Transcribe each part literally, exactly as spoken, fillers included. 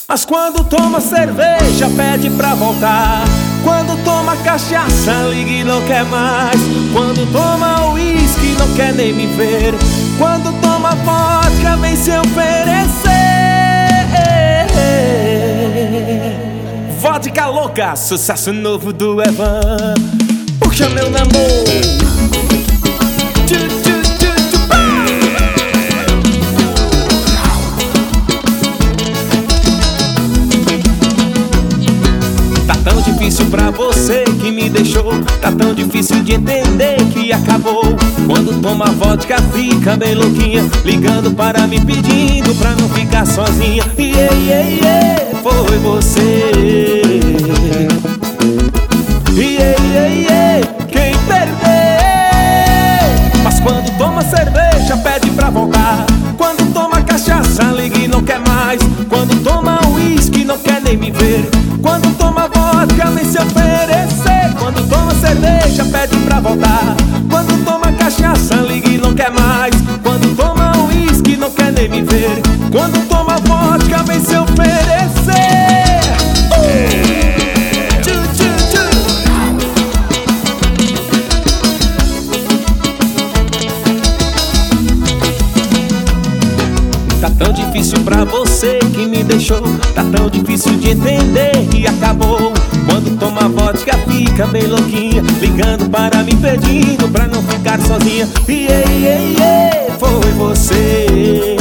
Mas quando toma cerveja pede pra voltar. Quando toma cachaça liga e não quer mais. Quando toma uísque não quer nem me ver. Quando toma vodka vem se oferecer. Vodka louca, sucesso novo do Evan. Puxa meu namoro. Difícil pra você que me deixou, tá tão difícil de entender que acabou. Quando toma vodka fica bem louquinha, ligando para mim pedindo pra não ficar sozinha. Yeah, yeah, yeah, foi você. Yeah, yeah, yeah, quem perdeu. Mas quando toma cerveja pede pra voltar. Quando toma cachaça liga e não quer mais. Quando toma uísque não quer nem me ver. Quando toma vodka vem se oferecer. Quando toma cerveja pede pra voltar. Quando toma cachaça liga e não quer mais. Quando toma uísque não quer nem me ver. Quando toma vodka vem se oferecer. uh! tchu, tchu, tchu. Tá tão difícil pra você que me deixou, tá tão difícil de entender que acabou. Quando toma vodka fica bem louquinha, ligando para mim pedindo pra não ficar sozinha. Yeah, yeah, yeah, foi você.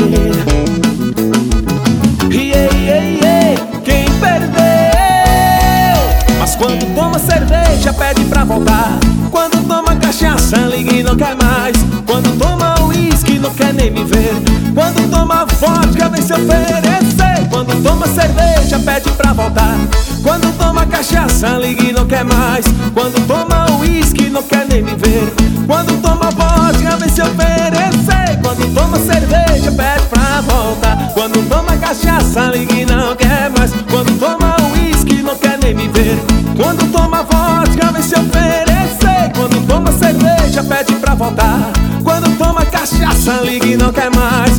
Yeah, yeah, yeah, quem perdeu. Mas quando toma cerveja pede pra voltar. Quando toma cachaça liga e não quer mais. Quando toma uísque não quer nem me ver. Quando toma vodka vem se oferecer. Quando toma cerveja pede pra voltar. Quando toma cachaça liga e não quer mais. Quando toma uísque não quer nem me ver. Quando toma vodka vem se oferecer. Quando toma cerveja pede pra voltar. Quando toma cachaça liga e não quer mais. Quando toma uísque não quer nem me ver. Quando toma vodka vem se oferecer. Quando toma cerveja pede pra voltar. Quando toma cachaça liga e não quer mais.